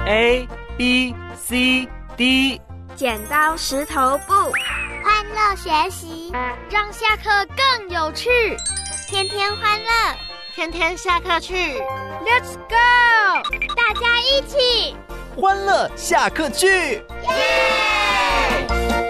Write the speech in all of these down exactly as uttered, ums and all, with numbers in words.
A B C D， 剪刀石头布， 欢乐学习， 让下课更有趣， 天天欢乐， 天天下课去 Let's go， 大家一起欢乐下课去， 耶！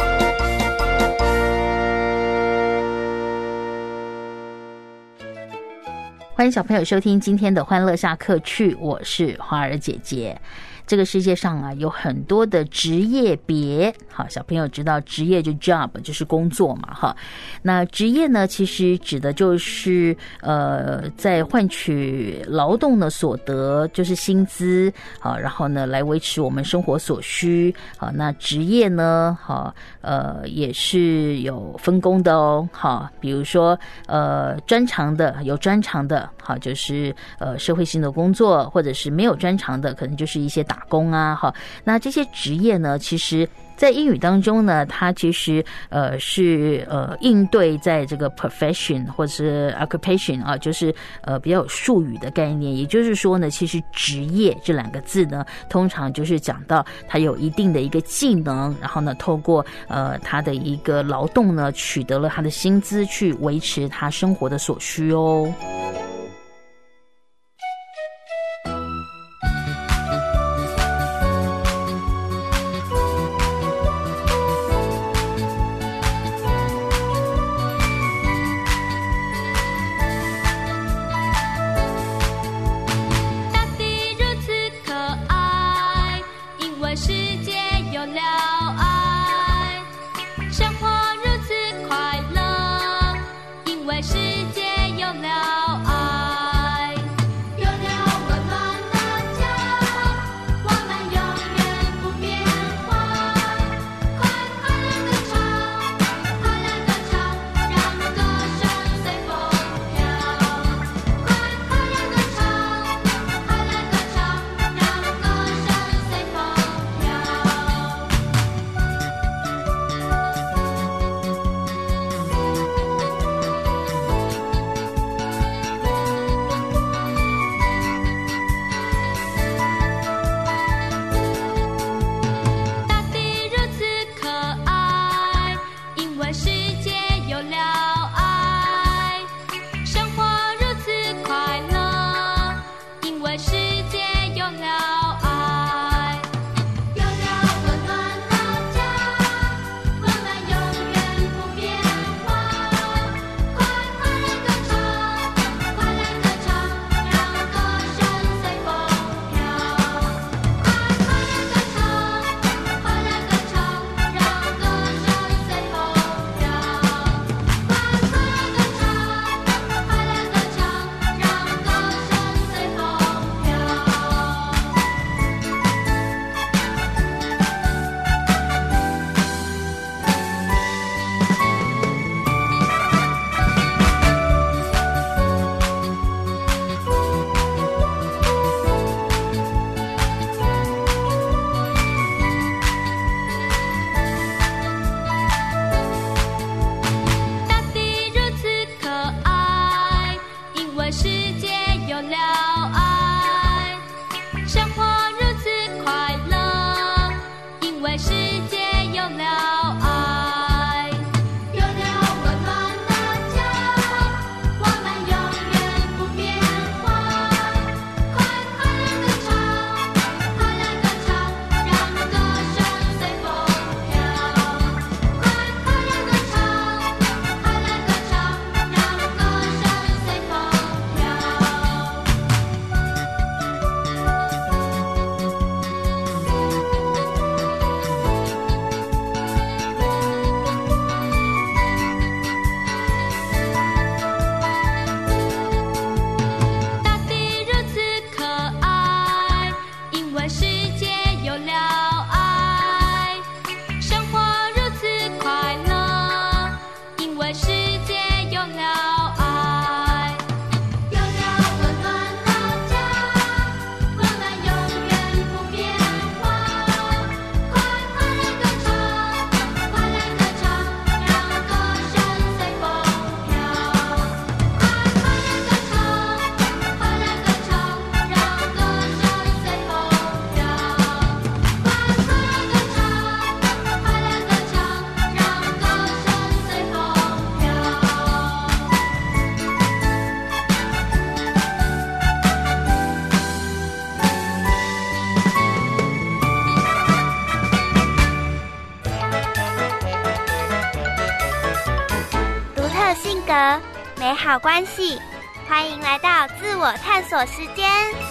欢迎小朋友收听今天的欢乐下课去，我是花儿姐姐。这个世界上啊，有很多的职业别，好，小朋友知道职业就 job 就是工作嘛，哈。那职业呢，其实指的就是呃，在换取劳动的所得，就是薪资，好，然后呢，来维持我们生活所需，好，那职业呢，好，呃，也是有分工的哦，好，比如说呃，专长的有专长的，好，就是呃，社会性的工作，或者是没有专长的，可能就是一些打工啊，哈，那这些职业呢，其实在英语当中呢，它其实呃是呃应对在这个 profession 或者是 occupation 啊，就是呃比较有术语的概念。也就是说呢，其实职业这两个字呢，通常就是讲到它有一定的一个技能，然后呢，透过呃他的一个劳动呢，取得了他的薪资，去维持他生活的所需哦。 美好关系。欢迎来到自我探索时间。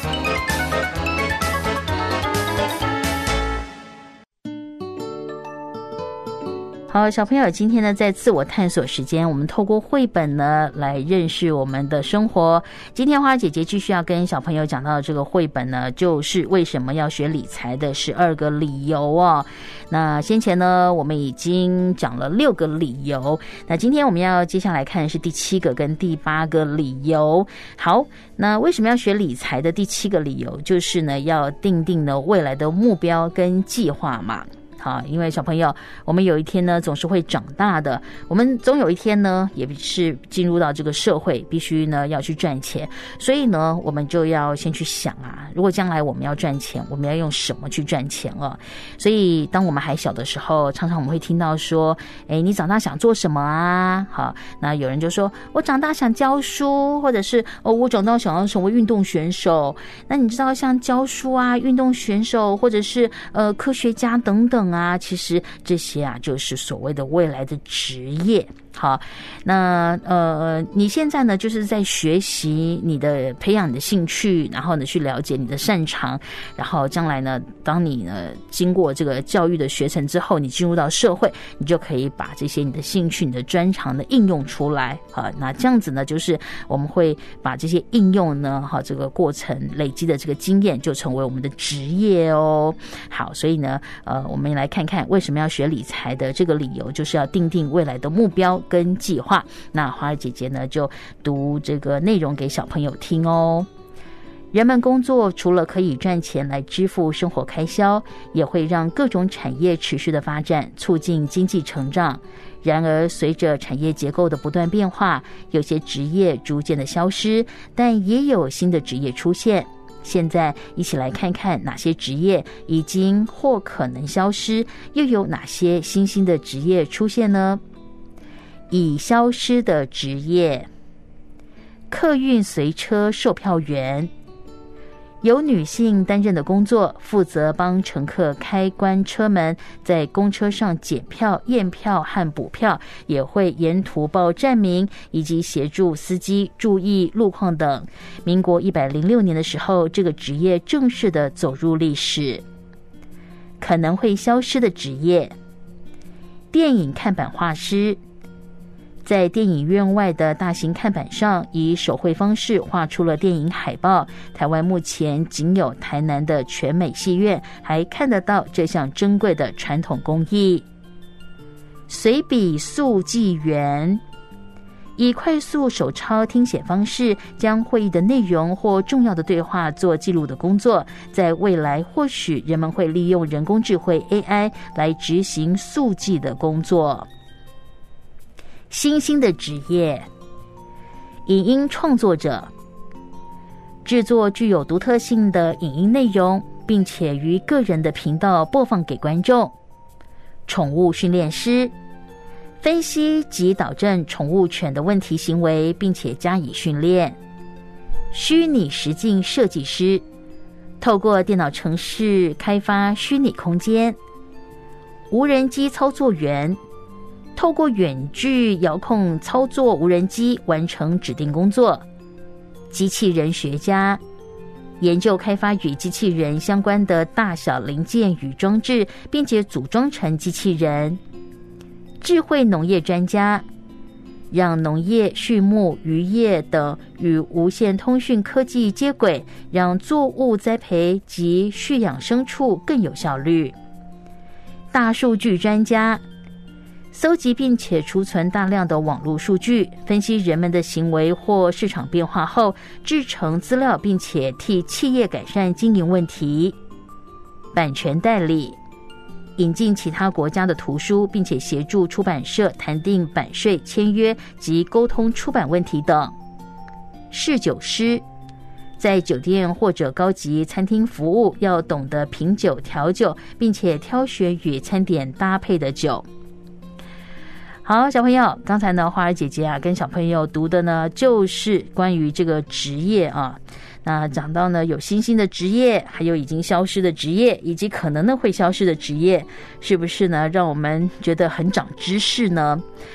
好，小朋友，今天呢，在自我探索时间，我们透过绘本呢来认识我们的生活。今天花姐姐继续要跟小朋友讲到的这个绘本呢，就是为什么要学理财的十二个理由哦。那先前呢，我们已经讲了六个理由，那今天我们要接下来看的是第七个跟第八个理由。好，那为什么要学理财的第七个理由，就是呢，要定定呢未来的目标跟计划嘛。好，因为小朋友，我们有一天呢总是会长大的，我们总有一天呢也是进入到这个社会，必须呢要去赚钱，所以呢我们就要先去想啊，如果将来我们要赚钱，我们要用什么去赚钱啊？所以当我们还小的时候，常常我们会听到说，哎，你长大想做什么啊？好，那有人就说我长大想教书，或者是哦我长大想要成为运动选手。那你知道像教书啊、运动选手，或者是呃科学家等等啊，其实这些啊就是所谓的未来的职业。好，那呃你现在呢就是在学习你的培养你的兴趣，然后呢去了解你的擅长，然后将来呢当你呢经过这个教育的学程之后，你进入到社会，你就可以把这些你的兴趣、你的专长的应用出来。好，那这样子呢就是我们会把这些应用呢好这个过程累积的这个经验就成为我们的职业哦。好，所以呢呃我们来看看为什么要学理财的这个理由，就是要定定未来的目标跟计划。那花儿姐姐呢就读这个内容给小朋友听哦。人们工作除了可以赚钱来支付生活开销，也会让各种产业持续的发展，促进经济成长。然而随着产业结构的不断变化，有些职业逐渐的消失，但也有新的职业出现。现在一起来看看哪些职业已经或可能消失，又有哪些新兴的职业出现呢？已消失的职业：客运随车售票员，由女性担任的工作，负责帮乘客开关车门，在公车上检票、验票和补票，也会沿途报站名，以及协助司机注意路况等。民国一百零六年的时候，这个职业正式的走入历史。可能会消失的职业：电影看板画师，在电影院外的大型看板上以手绘方式画出了电影海报。台湾目前仅有台南的全美戏院还看得到这项珍贵的传统工艺。随笔速记员，以快速手抄听写方式将会议的内容或重要的对话做记录的工作。在未来或许人们会利用人工智慧 A I 来执行速记的工作。新兴的职业：影音创作者，制作具有独特性的影音内容，并且于个人的频道播放给观众。宠物训练师，分析及导正宠物犬的问题行为，并且加以训练。虚拟实境设计师，透过电脑程式开发虚拟空间。无人机操作员，透过远距遥控操作无人机完成指定工作。机器人学家，研究开发与机器人相关的大小零件与装置，并且组装成机器人。智慧农业专家，让农业、畜牧、渔业等与无线通讯科技接轨，让作物栽培及蓄养牲畜更有效率。大数据专家，搜集并且储存大量的网络数据，分析人们的行为或市场变化后，制成资料，并且替企业改善经营问题。版权代理，引进其他国家的图书，并且协助出版社谈定版税、签约及沟通出版问题等。侍酒师，在酒店或者高级餐厅服务，要懂得品酒、调酒，并且挑选与餐点搭配的酒。好，小朋友，刚才呢，花儿姐姐啊，跟小朋友读的呢，就是关于这个职业啊。那讲到呢，有新兴的职业，还有已经消失的职业，以及可能呢会消失的职业，是不是呢，让我们觉得很长知识呢？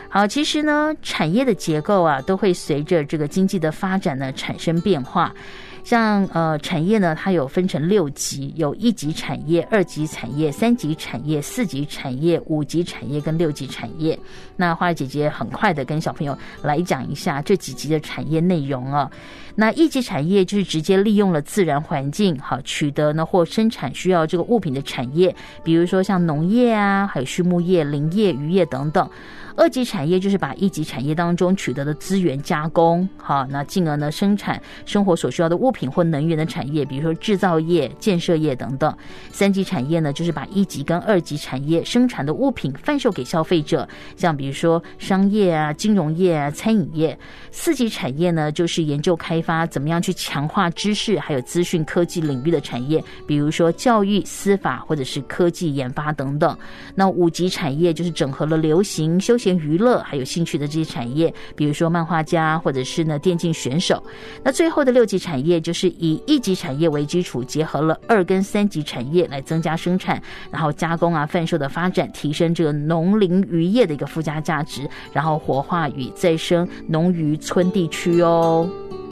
好，其实呢，产业的结构啊，都会随着这个经济的发展呢产生变化。像呃产业呢，它有分成六级，有一级产业、二级产业、三级产业、四级产业、五级产业跟六级产业。那花儿姐姐很快的跟小朋友来讲一下这几级的产业内容啊。那一级产业就是直接利用了自然环境，好取得呢或生产需要这个物品的产业，比如说像农业啊，还有畜牧业、林业、渔业等等。二级产业就是把一级产业当中取得的资源加工，好，那进而呢生产生活所需要的物品或能源的产业，比如说制造业、建设业等等。三级产业呢，就是把一级跟二级产业生产的物品贩售给消费者，像比如说商业啊、金融业啊、餐饮业。四级产业呢，就是研究开发怎么样去强化知识还有资讯科技领域的产业，比如说教育、司法或者是科技研发等等。那五级产业就是整合了流行、休闲娱乐还有兴趣的这些产业，比如说漫画家或者是呢电竞选手。那最后的六级产业就是以一级产业为基础，结合了二跟三级产业来增加生产，然后加工啊、贩售的发展，提升这个农林渔业的一个附加价值，然后活化与再生农渔村地区哦。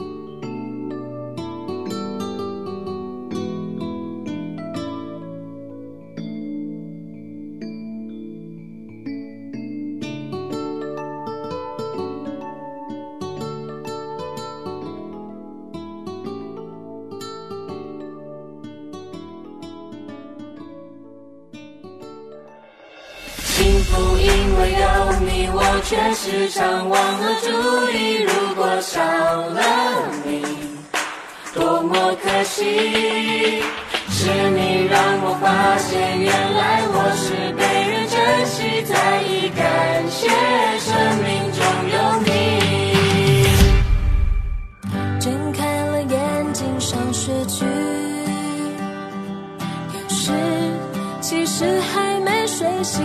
幸福因为有你，我却时常忘了注意，如果少了你多么可惜，是你让我发现原来我是被人珍惜，才已感谢生命中有你。睁开了眼睛上学去，有时其实还没睡醒，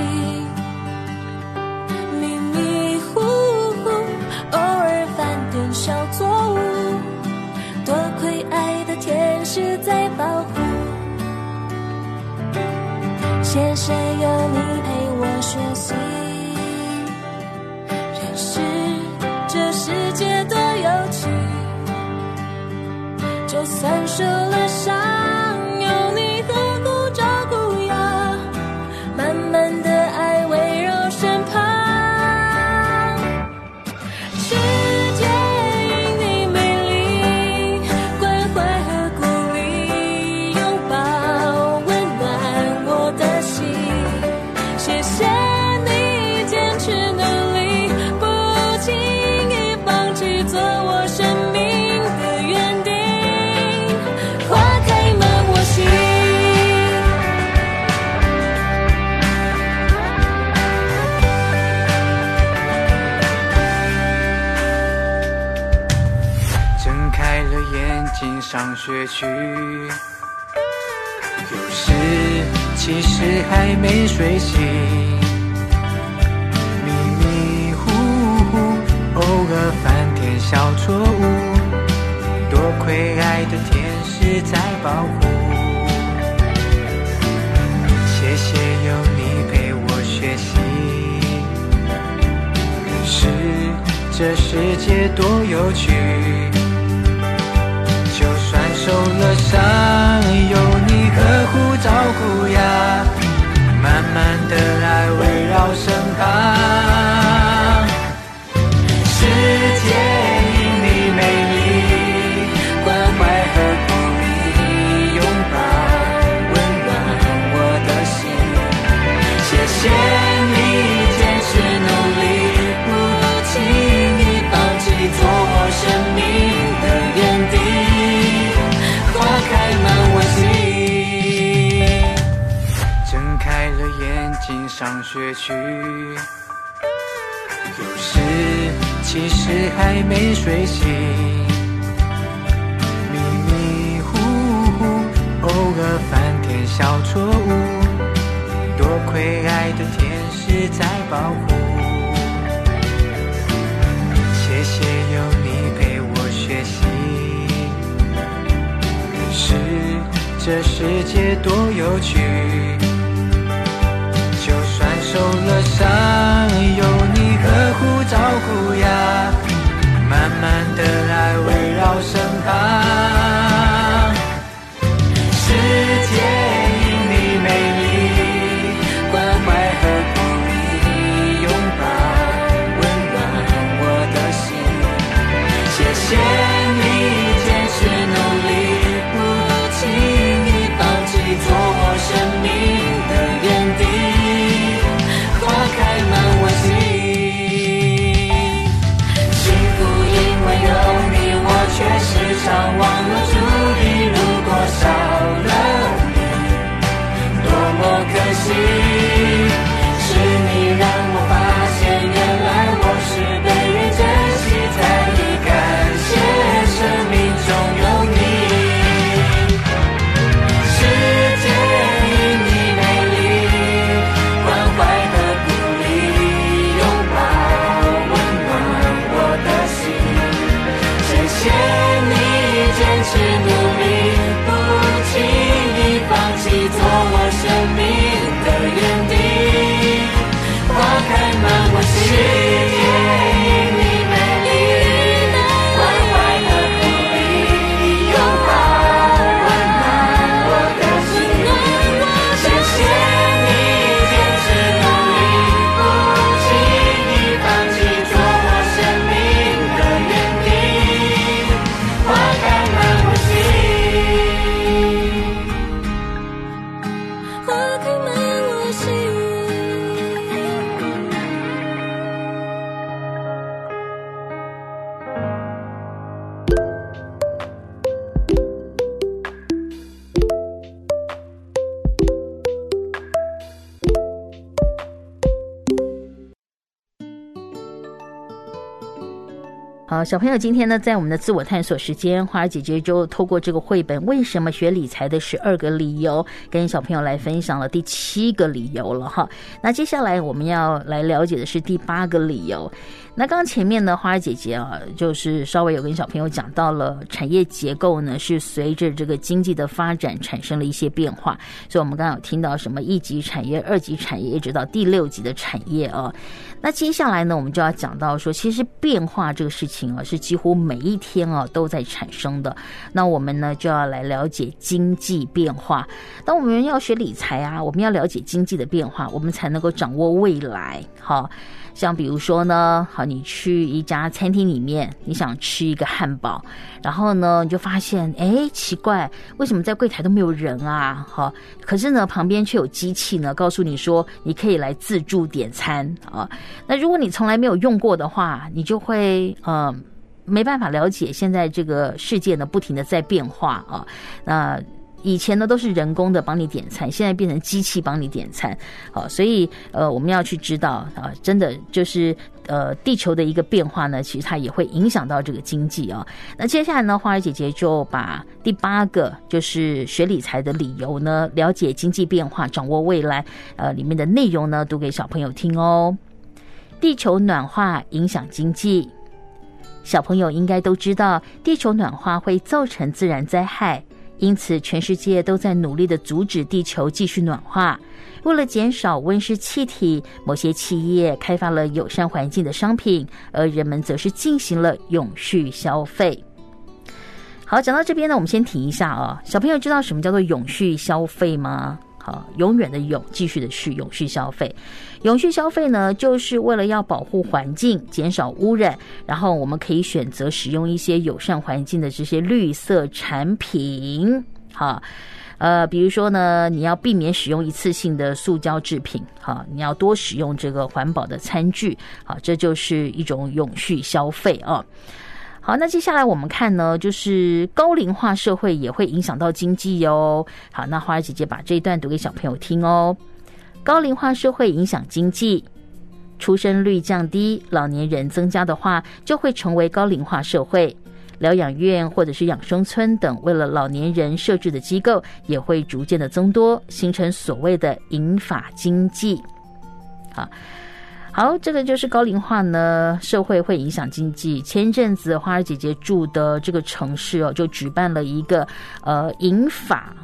迷迷糊糊，偶尔犯点小错误，多亏爱的天使在保护。谢谢有你陪我学习，认识这世界多有趣，就算受了伤，有你呵护照顾呀，慢慢的爱围绕身旁。世界因你美丽，关怀和鼓励，拥抱温暖我的心。谢谢你坚持努力，不轻易放弃，做我生命的园丁，花开满我心。睁开了眼睛上学去，有时其实还没睡醒，迷迷糊糊，偶尔犯点小错误，多亏爱的天使在保护。谢谢有你陪我学习，认识这世界多有趣，就算受了伤，有你呵护照顾呀，慢慢的爱围绕身旁。世界因你美丽，关怀和鼓励，拥抱温暖我的心。谢谢你坚持努力，不轻易放弃，做我生命的园丁，花开满我心。睁开了眼睛上学去，有时其实还没睡醒，迷迷糊糊，偶尔犯点小错误，多亏爱的天使在保护。谢谢有你陪我学习，认识这世界多有趣，就算受了伤，有你和护照顾呀，慢慢的来围绕身旁。世界因你美丽，关怀和鼓励，拥抱温暖我的心。谢谢你坚持努力，不轻易放弃，做我生命的园地，花开满我心。幸福因为有你，我却时常忘了注意，如果少了你，多么可惜。是你让我发现，原来我是被人珍惜，才已感谢生命中有你。世界因你美丽，关怀和鼓励，拥抱温暖我的心。谢谢你坚持努力，不轻易放弃，做我生命的园地，花开满我心。世界因你美丽，关怀和鼓励，拥抱温暖我的心。谢谢你坚持努力，不轻易放弃，做我生命的园地，花开满我心。花开满我心。 好，小朋友，今天呢，在我们的自我探索时间，花儿姐姐就透过这个绘本《为什么学理财的十二个理由》，跟小朋友来分享了第七个理由了哈。那接下来我们要来了解的是第八个理由。那刚刚前面呢，花儿姐姐啊，就是稍微有跟小朋友讲到了产业结构呢，是随着这个经济的发展产生了一些变化。所以我们刚刚有听到什么一级产业、二级产业，一直到第六级的产业啊。那接下来呢，我们就要讲到说，其实变化这个事情啊，是几乎每一天啊都在产生的。那我们呢就要来了解经济变化。当我们要学理财啊，我们要了解经济的变化，我们才能够掌握未来。好，像比如说呢，好，你去一家餐厅里面，你想吃一个汉堡，然后呢，你就发现，哎，奇怪，为什么在柜台都没有人啊？好，可是呢，旁边却有机器呢，告诉你说，你可以来自助点餐啊。那如果你从来没有用过的话，你就会呃没办法了解现在这个世界呢，不停的在变化啊。那以前呢都是人工的帮你点餐，现在变成机器帮你点餐。好，所以呃我们要去知道啊，真的就是呃地球的一个变化呢，其实它也会影响到这个经济啊。那接下来呢，花儿姐姐就把第八个就是学理财的理由呢，了解经济变化，掌握未来，呃里面的内容呢，读给小朋友听哦。地球暖化影响经济，小朋友应该都知道，地球暖化会造成自然灾害。因此全世界都在努力地阻止地球继续暖化。为了减少温室气体，某些企业开发了友善环境的商品，而人们则是进行了永续消费。好，讲到这边呢，我们先停一下啊。小朋友知道什么叫做永续消费吗？好，永远的永，继续的续，永续消费。永续消费呢，就是为了要保护环境，减少污染，然后我们可以选择使用一些友善环境的这些绿色产品。好，呃，比如说呢，你要避免使用一次性的塑胶制品，好，你要多使用这个环保的餐具，好，这就是一种永续消费啊。好，那接下来我们看呢，就是高龄化社会也会影响到经济哦。好，那花儿姐姐把这一段读给小朋友听哦。高龄化社会影响经济，出生率降低，老年人增加的话，就会成为高龄化社会。疗养院或者是养生村等为了老年人设置的机构也会逐渐的增多，形成所谓的银发经济。好。好，这个就是高龄化呢，社会会影响经济。前一阵子花儿姐姐住的这个城市哦，就举办了一个呃银发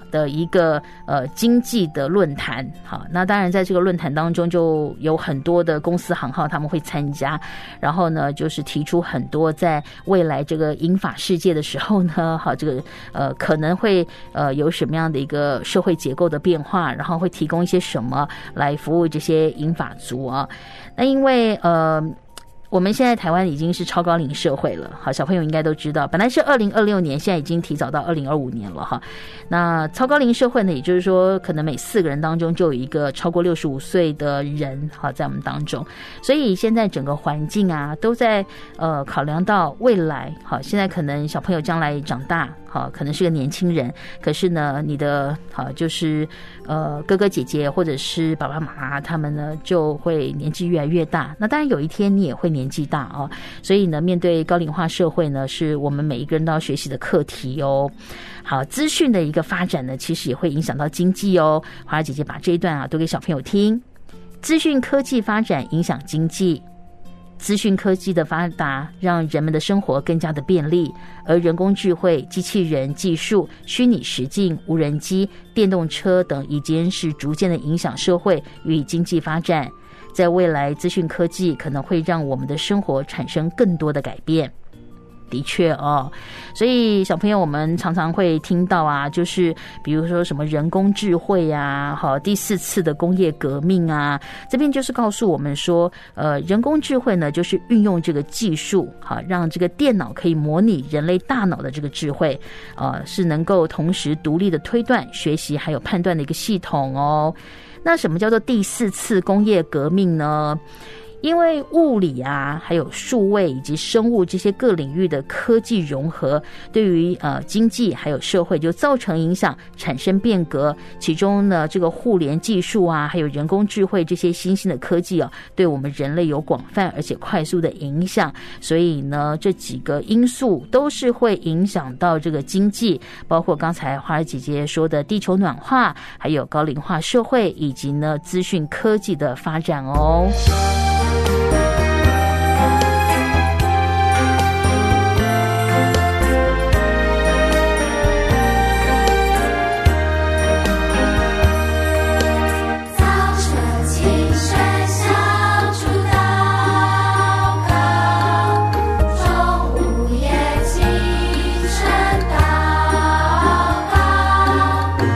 的一个呃经济的论坛。好，那当然在这个论坛当中就有很多的公司行号他们会参加，然后呢就是提出很多在未来这个银发世界的时候呢，好，这个呃可能会呃有什么样的一个社会结构的变化，然后会提供一些什么来服务这些银发族啊。那因为呃我们现在台湾已经是超高龄社会了，好，小朋友应该都知道，本来是二零二六年，现在已经提早到二零二五年了哈。那超高龄社会呢，也就是说，可能每四个人当中就有一个超过六十五岁的人，好，在我们当中。所以现在整个环境啊，都在呃考量到未来，好，现在可能小朋友将来长大，好，可能是个年轻人，可是呢，你的好就是呃哥哥姐姐或者是爸爸妈妈他们呢，就会年纪越来越大。那当然有一天你也会年纪大哦，所以呢，面对高龄化社会呢，是我们每一个人都要学习的课题哦。好，资讯的一个发展呢，其实也会影响到经济哦。华儿姐姐把这一段啊，都给小朋友听。资讯科技发展影响经济。资讯科技的发达让人们的生活更加的便利，而人工智慧、机器人技术、虚拟实境、无人机、电动车等已经是逐渐的影响社会与经济发展。在未来，资讯科技可能会让我们的生活产生更多的改变。的确哦，所以小朋友我们常常会听到啊，就是比如说什么人工智慧啊，好，第四次的工业革命啊，这边就是告诉我们说，呃，人工智慧呢，就是运用这个技术，好，让这个电脑可以模拟人类大脑的这个智慧，呃，是能够同时独立的推断、学习还有判断的一个系统哦。那什么叫做第四次工业革命呢？因为物理啊，还有数位以及生物这些各领域的科技融合，对于呃经济还有社会就造成影响，产生变革。其中呢，这个互联技术啊，还有人工智慧这些新兴的科技啊，对我们人类有广泛而且快速的影响。所以呢，这几个因素都是会影响到这个经济，包括刚才花儿姐姐说的地球暖化，还有高龄化社会，以及呢资讯科技的发展哦。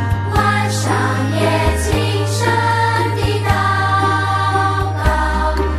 晚上也轻声地祷告。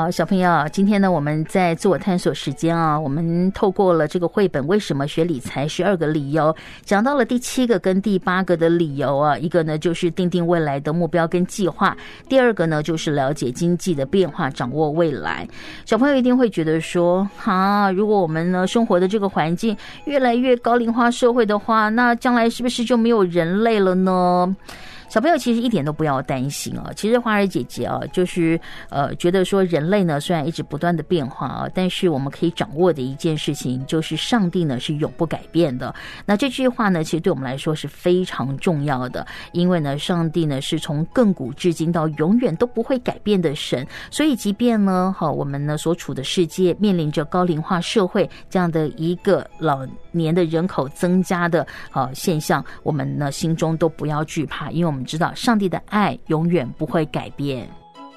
好，小朋友，今天呢，我们在自我探索时间啊，我们透过了这个绘本《为什么学理财十二个理由》，讲到了第七个跟第八个的理由啊。一个呢就是定定未来的目标跟计划，第二个呢就是了解经济的变化，掌握未来。小朋友一定会觉得说，啊，如果我们呢生活的这个环境越来越高龄化社会的话，那将来是不是就没有人类了呢？小朋友其实一点都不要担心啊！其实花儿姐姐啊，就是呃觉得说人类呢虽然一直不断的变化啊，但是我们可以掌握的一件事情就是上帝呢是永不改变的。那这句话呢，其实对我们来说是非常重要的，因为呢上帝呢是从亘古至今到永远都不会改变的神，所以即便呢好我们呢所处的世界面临着高龄化社会这样的一个老年的人口增加的呃现象，我们呢心中都不要惧怕，因为我们知道上帝的爱永远不会改变。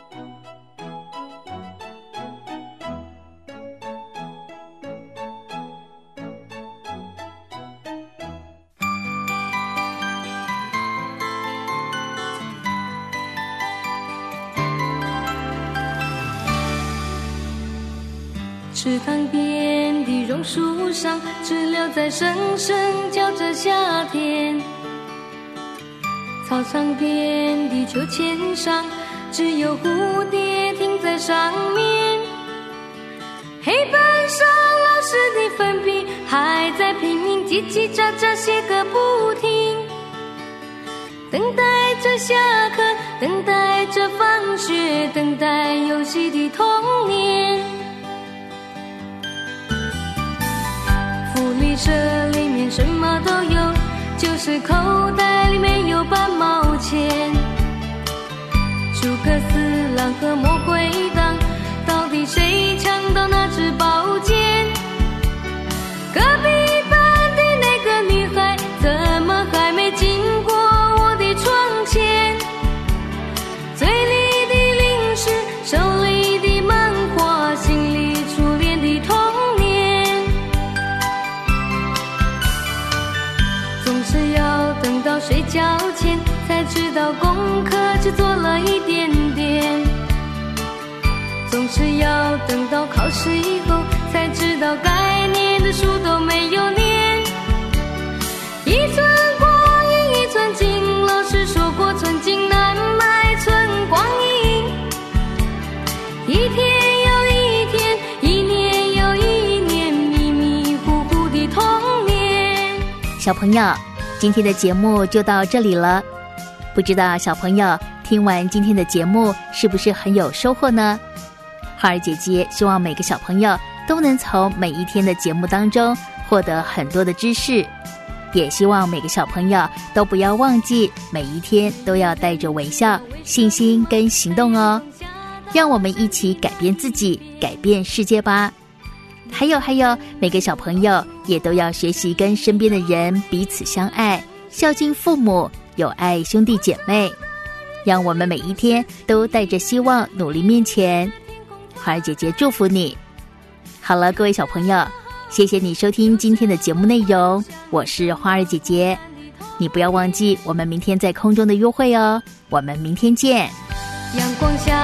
池塘边的榕树上，知了在声声叫着夏天。操场边的秋千上，只有蝴蝶停在上面。黑板上老师的粉笔还在拼命叽叽喳喳写个不停，等待着下课，等待着放学，等待游戏的童年。福利社里面什么都有，就是口袋里面有半毛钱。诸葛四郎和魔鬼党，到底谁抢到那支宝剑？隔壁班的那个女孩，怎么还没经过我的窗前？嘴里的零食，手里的漫画，心里初恋的童年。总是要等到睡觉前才知道功课只做了一点点，总是要等到考试以后才知道该念的书都没有念。一寸光阴一寸金，老师说过寸金难买寸光阴。一天又一天，一年又一年，迷迷糊糊的童年。 小朋友，今天的节目就到这里了，不知道小朋友听完今天的节目是不是很有收获呢？花儿姐姐希望每个小朋友都能从每一天的节目当中获得很多的知识，也希望每个小朋友都不要忘记每一天都要带着微笑、信心跟行动哦。让我们一起改变自己，改变世界吧。还有还有，每个小朋友也都要学习跟身边的人彼此相爱，孝敬父母，友爱兄弟姐妹。让我们每一天都带着希望努力面前。花儿姐姐祝福你。好了，各位小朋友，谢谢你收听今天的节目内容，我是花儿姐姐。你不要忘记我们明天在空中的约会哦，我们明天见。 阳光下